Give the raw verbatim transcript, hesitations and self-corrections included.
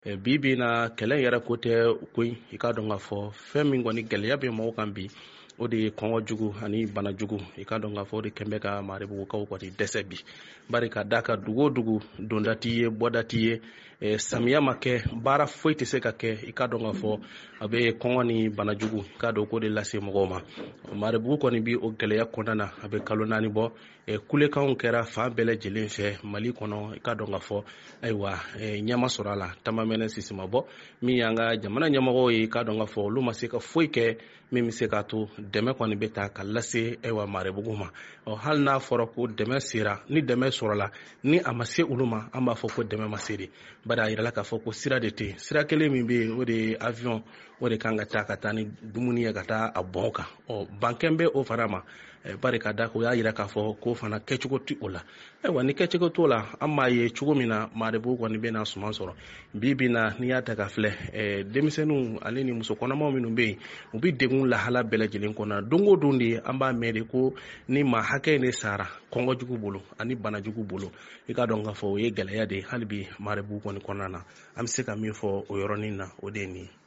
Bibi na kɛlɛ yɛrɛ ko tɛ koyi i ka dɔn ka fɔ fɛn min kɔni gɛlɛya bɛ mɔgɔw kan bi o de ye kɔngɔ jugu ani bana jugu i ka dɔn ka fɔ o de kɛmɛ ka Marebugukaw kɔni dɛsɛ bi bari ka da ka dugu o dugu donda t'i ye bɔda t'i ye eh, samiya ma kɛ baara foyi tɛ se ka kɛ i ka dɔn ka fɔ a bɛ kɔngɔ ni bana jugu i ka dɔn ko de lase mɔgɔw ma Marebugu kɔni bi o gɛlɛya kɔnɔna na a bɛ kalo naani bɔ eh, kulekanw kɛra fan bɛɛ lajɛlen fɛ Mali kɔnɔ i ka dɔn ka fɔ ayiwa eh, ɲɛma sɔrɔ a la tamamɛnɛ sisi ma bɔ min y'an ka jamana ɲɛmɔgɔw ye ka dɔn ka fɔ olu ma se ka foyi kɛ min bɛ se k'a to dɛmɛ kɔni bɛ ta ka lase ayiwa Marebugu ma ɔ hali n'a fɔra ko dɛmɛ sera ni dɛmɛ sɔrɔla ni a ma se olu ma an b'a fɔ ko dɛmɛ ma se de bari a yirala k'a fɔ ko sira de tɛ sira kelen min bɛ yen o de ye avion o de kan ka taa ka taa ni dumuni ye ka taa a bɔn kan ɔ bankɛn bɛ o fara ma bari ka da o y'a yira k'a fɔ ko fana kɛcogo tɛ o la ayiwa ni kɛcogo t'o la an b'a ye cogo min na Marebugu kɔni bɛ na suman sɔrɔ bi bi na n'i y'a ta ka filɛ eh, denmisɛnninw ale ni muso kɔnɔmaw minnu bɛ yen u bɛ degun lahala bɛɛ lajɛlen kɔnɔ don o don de an b'a mɛn de ko ni maa hakɛ in de sara kɔngɔjugu bolo ani banajugu bolo i ka dɔn k'a fɔ o ye gɛlɛya de ye hali bi Marebugu kɔni kɔnɔna na an bɛ se ka min fɔ o yɔrɔnin na o de ye nin ye